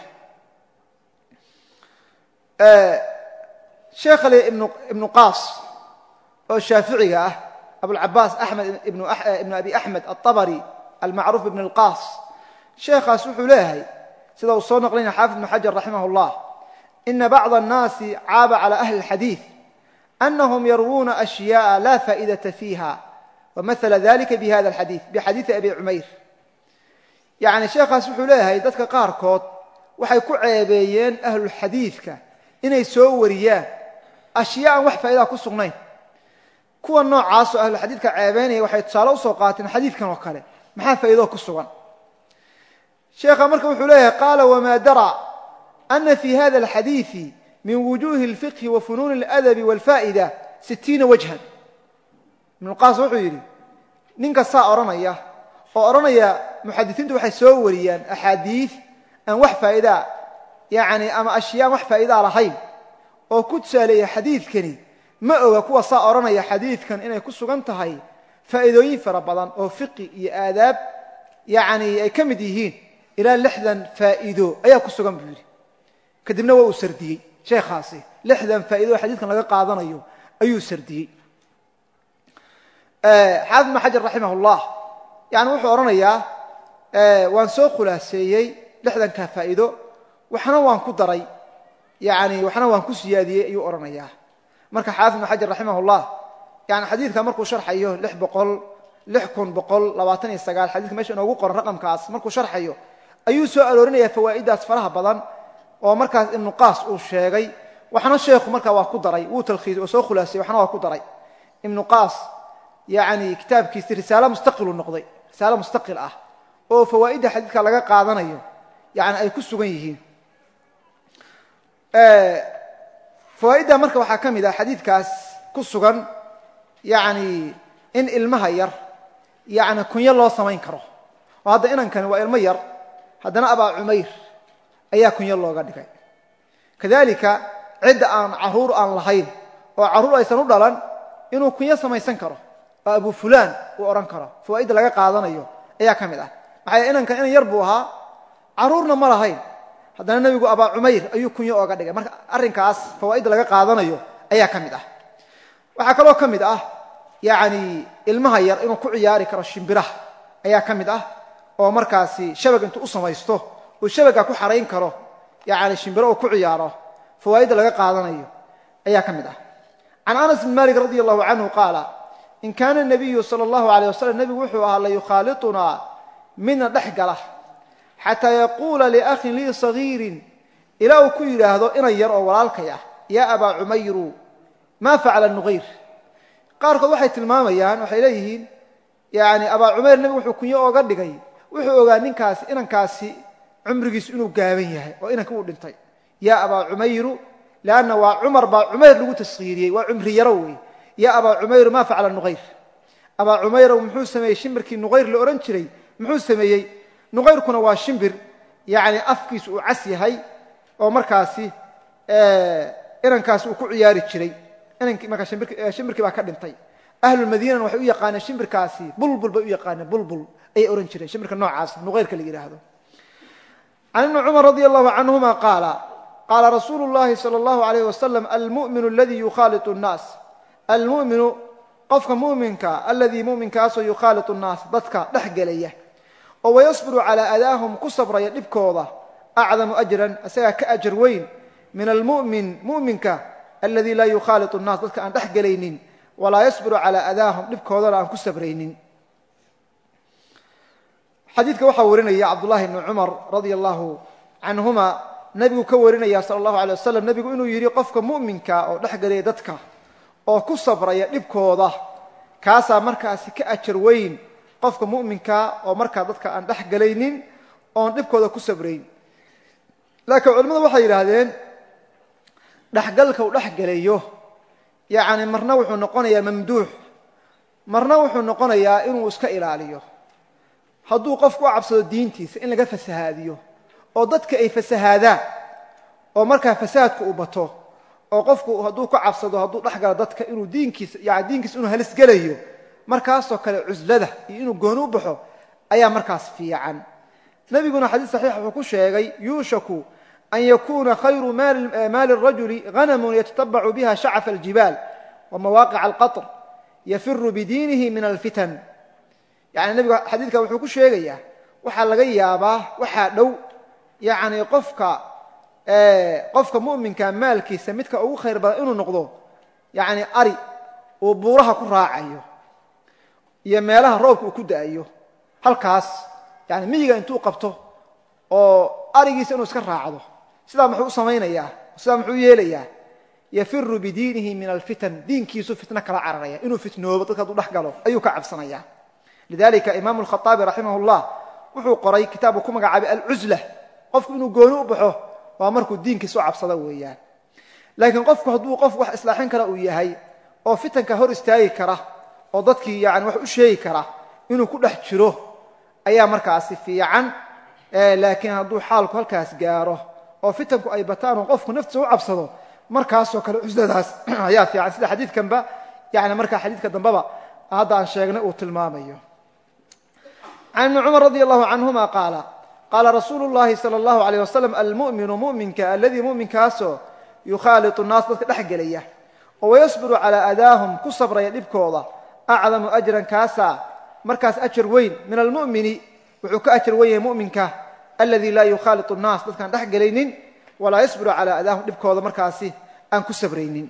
ee sheekh ali ibn ibn qas oo shaafiiciga ah abu al-abbas ahmad ibn ibn abi ahmad at-tabari al-ma'ruf ibn al-qas شيخ أسوح لهي سيدا وصول نقلين حافظ بن حجر رحمه الله إن بعض الناس عاب على أهل الحديث أنهم يروون أشياء لا فائدة فيها ومثل ذلك بهذا الحديث بحديث أبي عمير يعني شيخ أسوح لهي ذاتك قاركوت وحيكو عيبيين أهل الحديث إن يسوريان أشياء وح فائدة كسغنين كوا النوع عاصو أهل الحديث كعيبين وحيتصالوا سوقات حديث كان وكاله محا فائدة كسغن شيخ أمرك وحليه قال وما درى أن في هذا الحديث من وجوه الفقه وفنون الأدب والفائدة ستين وجها من القاس وحيري ننك الساء أرانيا وأرانيا محدثين دوحي سوريا أحاديث أن وح فائدة يعني أما أشياء وح فائدة رحيم وكنت سالي حديث كني ما أغاكوا الساء أرانيا حديث كان إنا يكسوا قنتهي faa'iidooyin fara badan oo fiqi iyo aadaab yani ay ka mid yihiin ilaa lixdan faa'iido ayaa ku sugan buu yidhi kadibna waa uu sardiyey sheekhaasi lixdan faa'iido oo xadiidkan laga qaadanayo ayuu sardiyey xaafid ibn xajar raximah ullah yani wuxuu odhanayaa waan soo khulaaseeyey lixdankaa faa'iido waxna waan ku daray yani waxna waan ku siyaadiyey ayuu odhanayaa marka xaafid ibn xajar raximah ullah yani xadiidka markuu sharxayo lix boqol lix kun boqol labaatan iyo sagaal xadiidka meesha inoogu qoran raqamkaas markuu sharxayo ayuu soo aroorinayaa fawaa'idaas faraha badan oo markaas ibnu qaas uu sheegay waxna sheekhu markaa waa ku daray wuu talkhiisay oo soo khulaasay waxna waa ku daray ibnu qaas yani kitaabkiisi risaalo mustaqilu noqday risaalo mustaqil ah oo fawaa'idda xadiidka laga qaadanayo yani ay ku sugan yihiin fawaa'idda marka waxaa ka mid ah xadiidkaas ku sugan yani in ilmaha yar yani kunyo loo samayn karo oo hadda inankani waa ilmo yar haddana abaa cumayr ayaa kunyo looga dhigay kadalika cidda aan caruur aan lahayn oo carruur aysan u dhalan inuu kunyo samaysan karo oo abu fulaan uu odhan karo fawaa'idda laga qaadanayo ayaa ka mid ah maxaa yeele inankan inan yar buu ahaa carruurna ma lahayn haddana nebigu abaa cumayr ayuu kunyo ooga dhigay marka arrinkaas fawaa'idda laga qaadanayo ayaa ka mid ah waxaa kaloo ka mid ah yani ilmaha yar inuu ku ciyaari karo shimbiraha ayaa ka mid ah oo markaasi shabag intuu u samaysto uu shabaga ku xarayn karo yani shimbiro uu ku ciyaaro fawaa'idda laga qaadanayo ayaa ka mid ah can anas bin malik radi allahu canhu qaala in kaana nabiyu sala allahu alayh wasalam nebigu wuxuu ahaa layukhaalitunaa midna dhex gala xataa yaquula liakhin lii sagiirin ilaa uu ku yidhaahdo inan yar oo walaalkay ah yaa abaa cumayru maa facala nuqayr qaarkood waxay tilmaamayaan waxay leeyihiin yani abaa cumayr nebigu wuxuu kunyo ooga dhigay wuxuu ogaa ninkaasi inankaasi cumrigiisu inuu gaaban yahay oo inanka uu dhintay yaa abaa cumayru lanna waa cumar baa cumayr lagu taskiiriyey waa cumri yaro wey yaa abaa cumayru maa facala nuqayr abaa cumayrow muxuu sameeyey shimbirkii nuqayr la odhan jiray muxuu sameeyey nuqayrkuna waa shimbir yani afkiisu uu cas yahay oo markaasi inankaasi uu ku ciyaari jiray inankii markaa shimbirkii baa ka dhintay ahlulmadiinana waxay u yaqaaneen shimbirkaasi bulbul bay u yaqaaneen bulbul ayay odhan jireen shimbirka noocaas nuqayrka la yidhaahdo can ibni cumar radi allahu canhuma qaala qaala rasuulu llahi sala allahu alayh wasalam almu'minu aladii yukhaalitu nnaas almu'minu qofka mu'minka aladii mu'minkaasoo yukhaalitu nnaas dadka dhex gelaya oo wayasbiru calaa adaahum ku sabraya dhibkooda acdamu ajran isagaa ka ajar weyn min almu'min mu'minka aladii laa yukhaalitu nnaas dadka aan dhex gelaynin walaa yasbiru calaa adaahum dhibkoodana aan ku sabraynin xadiidka waxaa warinaya cabdullahi bni cumar radia allahu canhuma nebigu ka warinaya sala allahu alay wasalam nebigu inuu yidhi qofka mu'minka oo dhex gelaya dadka oo ku sabraya dhibkooda kaasaa markaasi ka ajar weyn qofka mu'minka oo markaa dadka aan dhex gelaynin oon dhibkooda ku sabrayn laakiin culimmadu waxay yidhaahdeen dhexgalka uu dhex gelayo yani marna wuxuu noqonayaa mamduux marna wuxuu noqonayaa inuu iska ilaaliyo hadduu qofku u cabsado diintiisa in laga fasahaadiyo oo dadka ay fasahaadaan oo markaa fasaadku uu bato oo qofku hadduu ka cabsado hadduu dhex galo dadka inuu diinkiisa yani diinkiisa inuu halis gelayo markaasoo kale cuslada iyo inuu gooni u baxo ayaa markaas fiican nebiguna xadiis saxiix wuxuu ku sheegay yuushaku an yakuna khayru maali الrajuli hanamun yatatabacu biha shacafa aljibaal wamawaaqica alqaطr yafiru bidiinihi min alfitan yani nebigu xadiidka wuxuu ku sheegayaa waxaa laga yaabaa waxaa dhow yani qofka qofka mu'minka maalkiisa midka ugu khayr badan inuu noqdo yani ari uu buuraha ku raacayo iyo meelaha roobka uu ku da'ayo halkaas yani miyiga intuu qabto oo arigiisa inuu iska raacdo sidaa muxuu u samaynayaa sidaa muxuu u yeelayaa yafiru bidiinihi min alfitan diinkiisu fitno kala cararaya inuu fitnoobo dadka hadduu dhex galo ayuu ka cabsanaya lidalika imaamu alkhaaabi raximah llah wuxuu qoray kitaabu ku magacaabay alcusla qofku inuu gooni u baxo waa markuu diinkiisa u cabsado weeyaan laakiin qofku hadduu qof wax islaaxin kara uu yahay oo fitanka hor istaagi kara oo dadkii yani wax u sheegi kara inuu ku dhex jiro ayaa markaasi fiican laakiin hadduu xaalku halkaas gaaro oo fitanku ay bataan oo qofku naftiisa u cabsado markaasoo kale cusladaas ayaa fiican sida xadiidkanba yani markaa xadiidka dambeba hadda aan sheegnay uu tilmaamayo. can ibni cumar radi allahu canhuma qaala qaala rasuulu llahi sala allahu alayh wasalam almu'minu mu'minka aladii mu'minkaasoo yukhaalitu nnaas dadka dhex gelaya oo wayasbiru calaa adaahum ku sabraya dhibkooda acdamu ajran kaasaa markaas ajar weyn min almu'mini wuxuu ka ajar weyn yahay mu'minka aladii laa yukhaalitu nnaas dadkaan dhex gelaynin walaa yasbiru calaa adaahum dhibkooda markaasi aan ku sabraynin.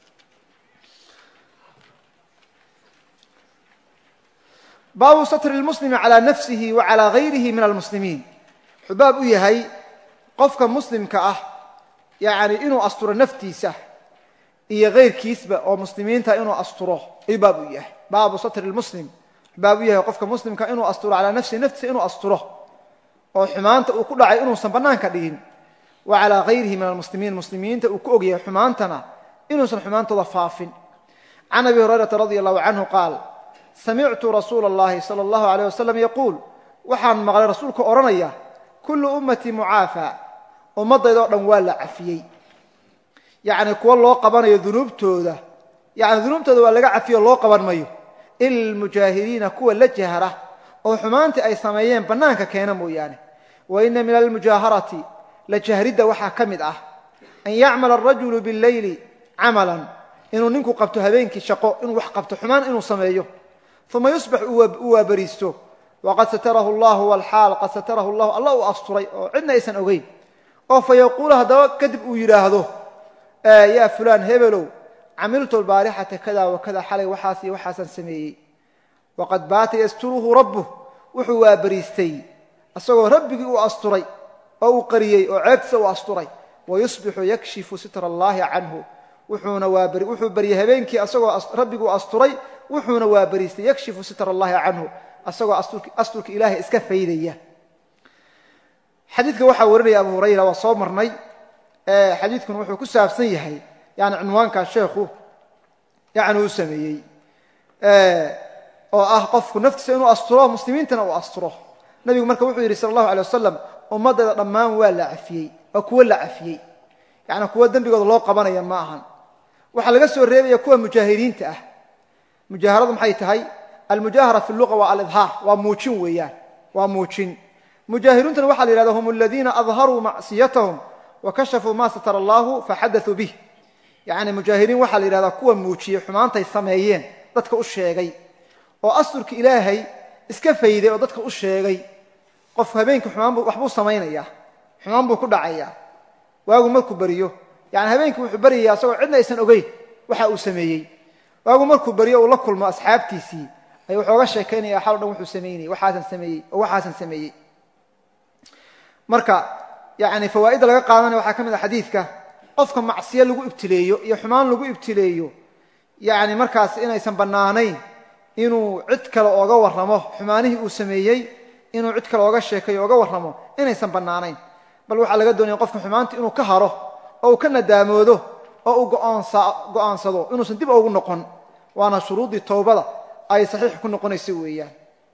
baabu satri lmuslimi calaa nafsihi wa calaa gayrihi min almuslimiin wuxuu baab u yahay qofka muslimka ah yani inuu asturo naftiisa iyo kayrkiisba oo muslimiinta inuu asturo ayuu baab u yahay. baabu satri lmuslim baab u yahay qofka muslimka inuu asturo calaa nafsihi naftiisa inuu asturo oo xumaanta uu ku dhacay inuusan bannaanka dhigin wa calaa gayrihi min almuslimiin muslimiinta uu ku ogyahay xumaantana inuusan xumaantooda faafin. can abi hurayrata radi allahu canhu qaal samictu rasuula اllahi salى اllahu alayh wasalam yaquul waxaan maqlay rasuulka odhanaya kullu ummatii mucaafa ummaddaydoo dhan waa la cafiyey. yacni kuwo loo qabanayo dunuubtooda yani dunuubtooda waa laga cafiyo loo qaban mayo ila almujaahiriina kuwa la jahra oo xumaantii ay sameeyeen bannaanka keena mooyaane. wa ina min almujaaharati la jahridda waxaa ka mid ah an yacmala arajulu bileyli camalan inuu ninku qabto habeenkii shaqo inuu wax qabto xumaan inuu sameeyo uma yusbax uu waabariisto waqad satarahu llahu walxaal qad satarahu llahu alla uu asturay oo cidna aysan ogeyn oo fa yaquulu haddaba kadib uu yidhaahdo yaa fulaan hebelow camiltu albaarixata kada wa kada xalay waxaas iyo waxaasaan sameeyey waqad baata yasturuhu rabbuh wuxuu waabariistay isagoo rabbigii uu asturay oo uu qariyey oo ceebtiisa uu asturay wayusbixu yakshifu sitra allahi canhu wuxuuna waabari wuxuu baryay habeenkii asagoo rabbiguu asturay wuxuuna waabariistay yakshifu sitra allahi canhu asagoo asturka ilaahay iska faydaya. xadiidka waxaa warinaya abu hurayra waa soo marnay. xadiidkuna wuxuu ku saabsan yahay yani cinwaankaa sheekhu yani uu sameeyey oo ah qofku naftiisa inuu asturo muslimiintana uu asturo. nabigu marka wuxuu yidhi sala allahu alay wasalam ummaddayda dhammaan waa la cafiyey waa kuwo la cafiyey yani kuwo dembigooda loo qabanaya ma ahan. waxaa laga soo reebaya kuwa mujaahiriinta ah. mujaaharadu maxay tahay? almujaahara fi luqa waa alidhaar waa muujin weeyaan waa muujin. mujaahiriintuna waxaa la yihahda hum aladiina adharuu macsiyatahum wakashafuu ma satara allahu faxadaثuu bih. yani mujaahiriin waxaa la yidhahdaa kuwa muujiyey xumaantay sameeyeen dadka u sheegay oo asturka ilaahay iska fayday oo dadka u sheegay. qofku habeenkii xumaan waxbuu samaynaya xumaan buu ku dhacaya waagu markuu beriyo yani habeenkii wuxuu beryaya asagoo cidna aysan ogeyn waxa uu sameeyey. waagu markuu beryo uu la kulmo asxaabtiisii ayuu waxooga sheekaynaya xal o dhan wuxuu samaynayey waxaasan sameeyey oo waxaasan sameeyey. marka yani fawaa'idda laga qaadanaya waxaa ka mid a xadiidka qofka macsiyo lagu ibtileeyo iyo xumaan lagu ibtileeyo yani markaas inaysan bannaanayn inuu cid kale ooga warramo xumaanihii uu sameeyey inuu cid kale ooga sheekayo ooga warramo inaysan bannaanayn. bal waxaa laga doonaya qofka xumaanta inuu ka haro oo uu ka nadaamoodo oo uu go'aansado inuusan dib ugu noqon. waana shuruuddii towbada ay saxiix ku noqonaysa weeyaan.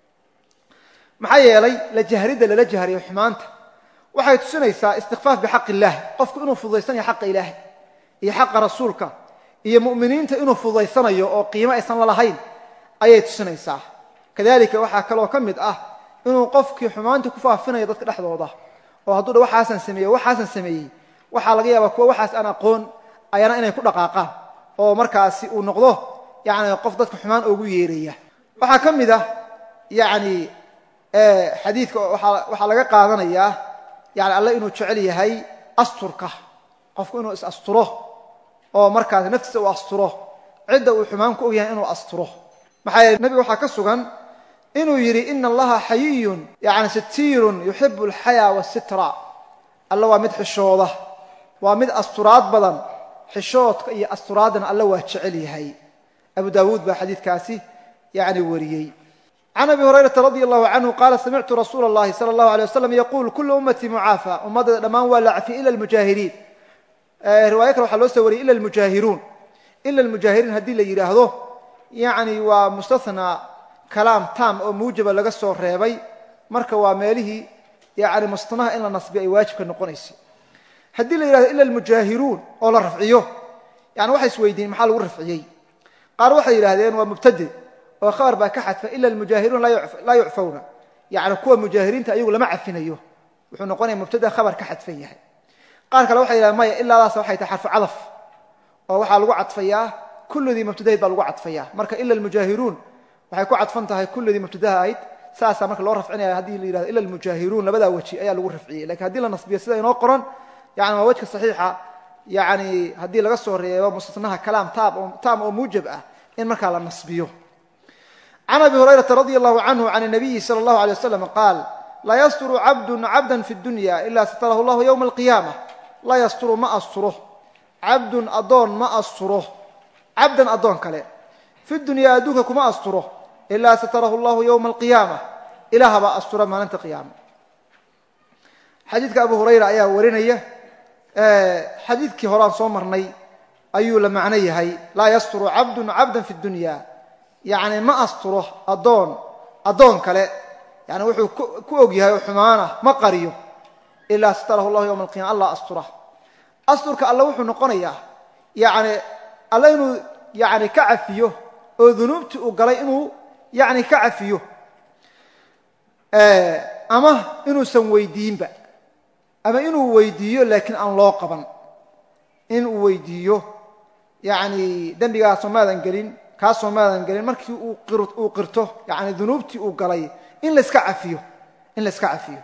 maxaa yeelay la jahridda lala jahriyo xumaanta waxay tusinaysaa istikfaaf bixaq illaah qofku inuu fududaysanayo xaqa ilaahay iyo xaqa rasuulka iyo mu'miniinta inuu fududaysanayo oo qiimo aysan la lahayn ayay tusinaysaa. kadalika waxaa kaloo ka mid ah inuu qofkii xumaanta ku faafinayo dadka dhexdooda oo hadduu dha waxaasan sameeyey waxaasan sameeyey waxaa laga yaabaa kuwa waxaas aan aqoon ayana inay ku dhaqaaqaan oo markaasi uu noqdo yani qof dadka xumaan ugu yeeraya. waxaa ka mid ah yani xadiidka waxaa laga qaadanayaa yani alle inuu jecel yahay asturka qofku inuu is asturo oo markaas naftiisa uu asturo cidda uu xumaan ku og yahay inuu asturo. maxaa yeele nabiga waxaa ka sugan inuu yidhi ina allaha xayiyun yani sitiirun yuxibu alxayaa wasitra. alla waa mid xishooda waa mid asturaad badan xishoodka iyo asturaadana alla waa jecel yahay. abu daawuud baa xadiidkaasi yani wariyey. can abi hurayrata radi allahu canhu qaala samictu rasuula اllahi salى اllahu alيه wasalam yaquul kulu ummatii mucaafa ummaddayda dhammaan waa la cafiyey ila almujaahiriin. riwaayo kale waxaa loo soo wariyey ila almujaahiriun ila almujaahiriin haddii la yidhaahdo yani waa mustathnaa kalaam taam oo muujaba laga soo reebay marka waa meelihii yani mustanaha in la nasbiyo ay waajibka noqonaysay. haddii la yidhahdo ila almujaahiruun oo la rafciyo yani waxay isweydiin maxaa lagu rafciyey. qaar waxay yidhahdeen waa mubtade oo khabar baa ka xadfa ila almujaahiruun laa yucfawna yani kuwa mujaahiriinta ayagu lama cafinayo wuxuu noqonaya mubtada khabar ka xadfan yahay qaar kale waxay yidhahdeen maya ilaadaas waxay tahay xarfu cadaf oo waxaa lagu cadfayaa kulladii mubtadahayd baa lagu cadfayaa marka ila almujaahiruun waxay ku cadfan tahay kulladii mubtadaha ahayd saasaa marka loo rafcinaya haddii la yidhahdo ila almujaahiruun labadaa weji ayaa lagu rafciyey lakin haddii la nasbiyo sida inoo qoran yani waa wejka saxiixa yani haddii laga soo reebo mustasnaha kalaam taam oo muujab ah in markaa la nasbiyo can abi hurayrata radi allahu canhu can nabiyi sala allahu alay wasalam qaal laa yasturu cabdun cabdan fi dunya ila satarahu llahu yowma alqiyaama laa yasturu ma asturo cabdun adoon ma asturo cabdan adoon kale fi dunyaa adduunka kuma asturo ilaa satarahu llahu yowma alqiyaama ilaah baa astura maalinta qiyaama xadiidka abu hurayra ayaa warinaya xadiidkii horaan soo marnay ayuu la macno yahay laa yasturu cabdun cabdan fi dunya yani ma asturo adoon adoon kale yani wuxuu ku og yahay oo xumaana ma qariyo ilaa satarahu llahu yowma alqiyama allah astura asturka alla wuxuu noqonayaa yani alla inuu yani ka cafiyo oo dunuubtii uu galay inuu yani ka cafiyo ama inuusan weydiinba ama inuu weydiiyo laakiin aan loo qaban inuu weydiiyo yani dembigaasoo maadan gelin kaasoo maadan gelin markii uu qirto yani dunuubtii uu galay in laska cafiyo in la iska cafiyo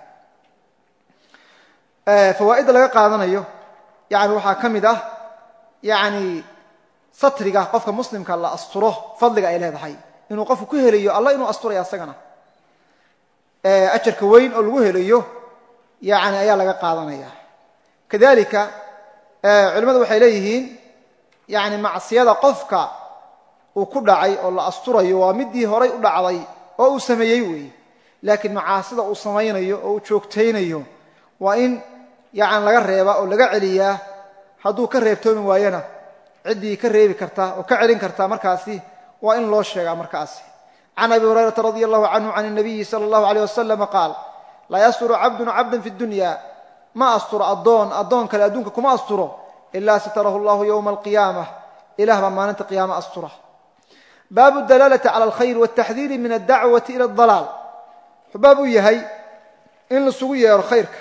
fawaa'idda laga qaadanayo yani waxaa ka mid ah yani satriga qofka muslimka la asturo fadliga ay leedahay inuu qofku ku helayo alla inuu asturaya asagana ajarka weyn oo lagu helayo yani ayaa laga qaadanaya kadalika culimmadu waxay leeyihiin yani macsiyada qofka uu ku dhacay oo la asturayo waa midii horay u dhacday oo uu sameeyey weeye laakiin macaasida uu samaynayo oo uu joogtaynayo waa in yani laga reeba oo laga celiyaa hadduu ka reebtoomi waayona ciddii ka reebi karta oo ka celin karta markaasi waa in loo sheegaa markaasi can abi hurayrata radi allahu canhu can nabiyi sala allahu aleyh wasalama qaal laa yasturu cabdun cabdan fi dunya ma asturo adoon addoon kale adduunka kuma asturo ilaa satarahu llahu yowma alqiyaama ilah baa maalinta qiyaama astura baabu dalaalati cala alkhayr wataxdiiri min addacwati ila adalaal wuxuu baab u yahay in laisugu yeero khayrka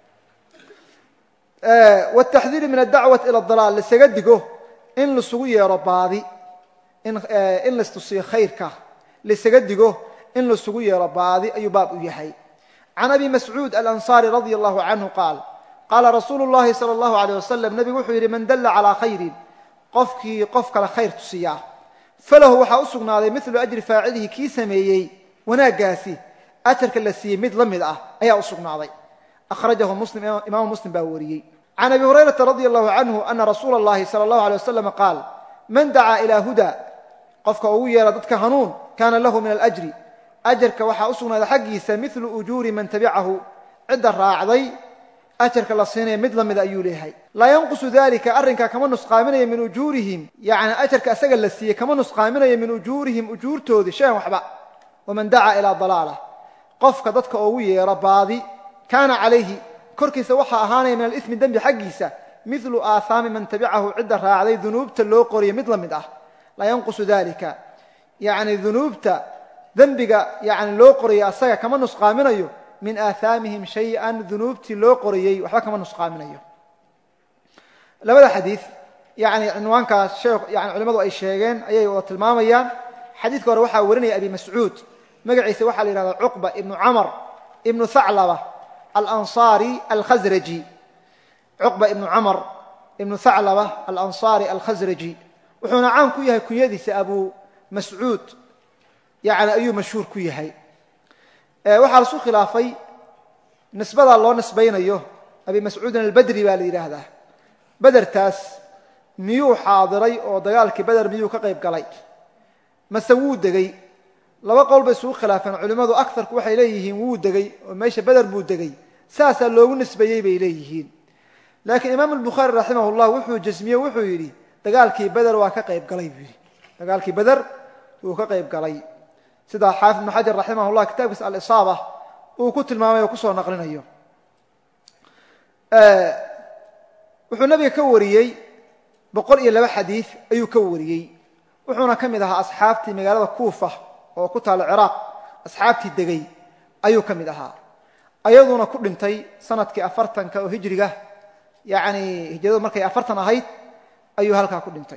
wataxdiiri min addacwati ila adalaal laisaga digo in laisugu yeero baadi in laistusiyo khayrka laisaga digo in laisugu yeero baadi ayuu baab u yahay can abi mascuud alansaari radia allahu canhu qaal qaala rasuulu llahi sala allahu aleyh wasalam nebigu wuxuu yidhi man dalla calaa khayrin qofkii qof kale khayr tusiyaa falahu waxaa u sugnaaday milu ajri faacilihi kii sameeyey wanaaggaasi ajarka la siiyey mid la mid ah ayaa u sugnaaday akhrajahu muslim imaamu muslim baa wariyey can abi hurayrata radia allahu canhu ana rasuula اllahi sala allahu alيyh wasalam qaal man dacaa ilaa huda qofka ugu yeera dadka hanuun kaana lahu min alajri ajarka waxaa u sugnaaday xaggiisa milu ujuuri man tabicahu cidda raacday ajarka la siinaya mid la mida ayuu leeyahay laa yanqusu dalika arrinkaa kama nusqaaminayo min ujuurihim yani ajarka asaga la siiyey kama nusqaaminayo min ujuurihim ujuurtoodii shayan waxba waman dacaa ilaa dalaalah qofka dadka ugu yeera baadi kaana calayhi korkiisa waxaa ahaanaya min alismi dembi xaggiisa milu aathaami man tabicahu cidda raacday dunuubta loo qoriyo mid la mid ah laa yanqusu dalika yani dunuubta dembiga yani loo qoriyay asaga kama nusqaaminayo min aathaamihim shay-an dunuubtii loo qoriyey waxba kama nusqaaminayo labada xadiid yani cinwaankaas yani culimmadu ay sheegeen ayay wada tilmaamayaan xadiidka hore waxaa warinaya abi mascuud magaciisa waxaa la yihahdaa cuqba ibnu camar ibnu thaclaba alansaari alkhasraji cuqba ibnu camar ibnu thaclaba alansaari alkhasraji wuxuuna caan ku yahay kunyadiisa abu mascuud yani ayuu mashhuur ku yahay waxaa lasu khilaafay nisbadaa loo nisbaynayo abi mascuudin albadri baa la yidhaahdaa bedertaas miyuu xaadiray oo dagaalkii beder miyuu ka qayb galay mase wuu degey laba qowl bay isugu khilaafeen culimmadu akarku waxay leeyihiin wuu degey oo meesha beder buu degey saasaa loogu nisbeeyey bay leeyihiin laakiin imaam albukhaari raximah llah wuxuu jasmiye wuxuu yidhi dagaalkii beder waa ka qayb galay buu yidhi dagaalkii beder wuu ka qayb galay sida xaafid ibnu xajar raximah llah kitaabkiisa alisaaba uu ku tilmaamay oo kusoo naqlinayo wuxuu nabiga ka wariyey boqol iyo laba xadiid ayuu ka wariyey wuxuuna ka mid ahaa asxaabtii magaalada kuufa oo ku taala ciraaq asxaabtii degay ayuu ka mid ahaa ayaduna ku dhintay sanadkii afartanka oo hijriga yani hijradu markay afartan ahayd ayuu halkaa ku dhintay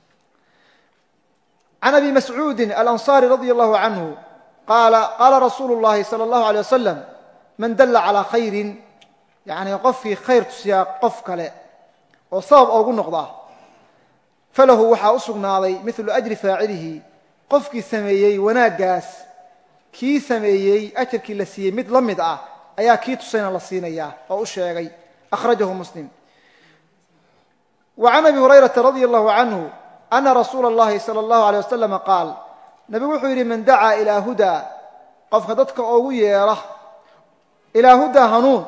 can abi mascuudin alanصari radi allahu canhu qaala qaala rasuulu اllahi salى اllahu alيه wasalam man dalla calىa khayrin yani qofkii khayr tusiyaa qof kale oo sabab oogu noqda falahu waxaa u sugnaaday milu ajri faacilihi qofkii sameeyey wanaaggaas kii sameeyey ajarkii la siiyey mid la mid ah ayaa kii tusayna la siinayaa oo u sheegay akhrajahu muslim wa can abi hurayrata radi allahu canhu ana rasuula اllahi salى اllahu alيه wasalam qaal nabigu wuxuu yidhi man dacaa ilaa hudaa qofka dadka oogu yeera ilaa hudaa hanuun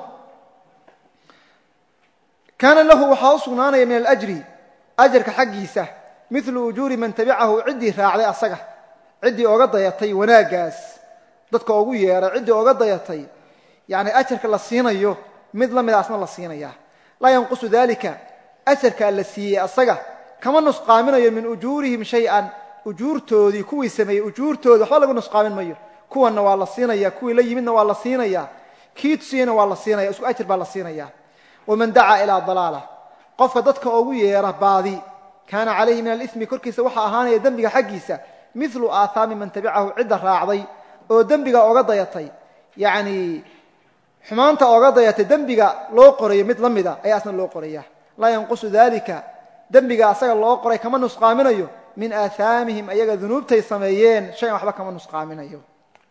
kaana lahu waxaa u sugnaanaya min alajri ajarka xaggiisa milu ujuuri man tabicahu ciddii raacday asaga ciddii oga dayatay wanaaggaas dadka ogu yeeray ciddii oga dayatay yani ajarka la siinayo mid la midaasna la siinaya laa yanqusu dalika ajarkaa la siiyey asaga kama nusqaaminayo min ujuurihim shay-an ujuurtoodii kuwii sameeyey ujuurtoodi waxba lagu nusqaamin mayo kuwanna waa la siinaya kuwii la yimidna waa la siinaya kii tusiyeyna waa la siinaya isku ajar baa la siinaya waman dacaa ilaa dalaala qofka dadka ogu yeera baadi kaana calayhi min alimi korkiisa waxaa ahaanaya dembiga xaggiisa milu aathaami man tabicahu cidda raacday oo dembiga oga dayatay yani xumaanta oga dayatay dembiga loo qorayo mid la mida ayaa asna loo qoraya laa yanqusu dalika dembiga asaga loo qoray kama nusqaaminayo min aathaamihim ayaga dunuubtay sameeyeen shayan waxba kama nusqaaminayo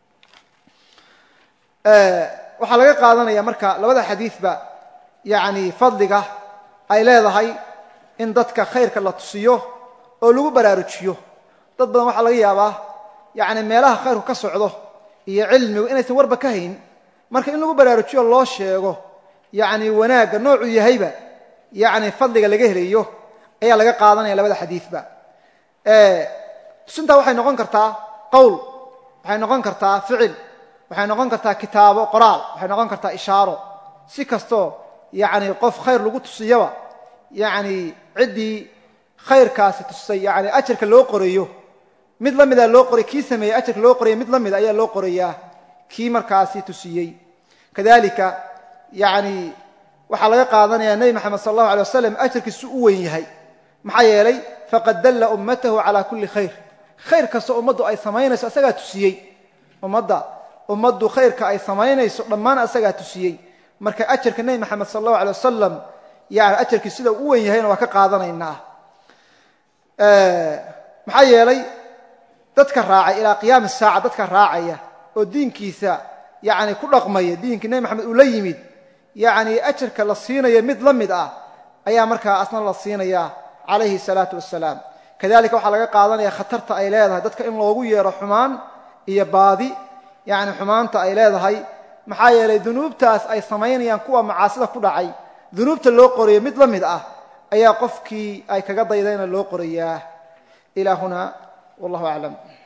waxaa laga qaadanaya marka labada xadiidba yani fadliga ay leedahay in dadka khayrka la tusiyo oo lagu baraarujiyo dad badan waxaa laga yaabaa yani meelaha khayrku ka socdo iyo cilmigu inaysan warba ka hayn marka in lagu baraarujiyo loo sheego yani wanaagga noocuu yahayba yani fadliga laga helayo ayaa laga qaadanaya labada xadiidba tusintaa waxay noqon kartaa qowl waxay noqon kartaa ficil waxay noqon kartaa kitaabo qoraal waxay noqon kartaa ishaaro si kastoo yani qof khayr lagu tusiyaba yani ciddii khayrkaasi tusay yani ajarka loo qorayo mid la mida loo qoray kii sameeyey ajarka loo qoraya mid la mida ayaa loo qorayaa kii markaasi tusiyey kadalika yani waxaa laga qaadanaya nebi maxamed sal allahu alay wasalam ajarkiisu u weyn yahay maxaa yeelay faqad dalla ummatahu calaa kulli khayr khayr kastoo ummaddu ay samaynayso asagaa tusiyey ummadda ummaddu khayrka ay samaynayso dhammaan asagaa tusiyey marka ajarka nebi maxamed sal allahu alay wasalam yani ajarkii sida u weyn yahayna waa ka qaadanaynaa maxaa yeelay dadka raacay ilaa qiyaami saaca dadka raacaya oo diinkiisa yani ku dhaqmaya diinkii nebi maxamed uu la yimid yani ajarka la siinaya mid la mid ah ayaa markaa asna la siinaya calayhi salaatu wasalaam kadalika waxaa laga qaadanaya khatarta ay leedahay dadka in loogu yeero xumaan iyo baadi yani xumaanta ay leedahay maxaa yeelay dunuubtaas ay samaynayaan kuwa macaasida ku dhacay dunuubta loo qorayo mid la mid ah ayaa qofkii ay kaga daydayna loo qorayaa ilaa huna wallahu aclam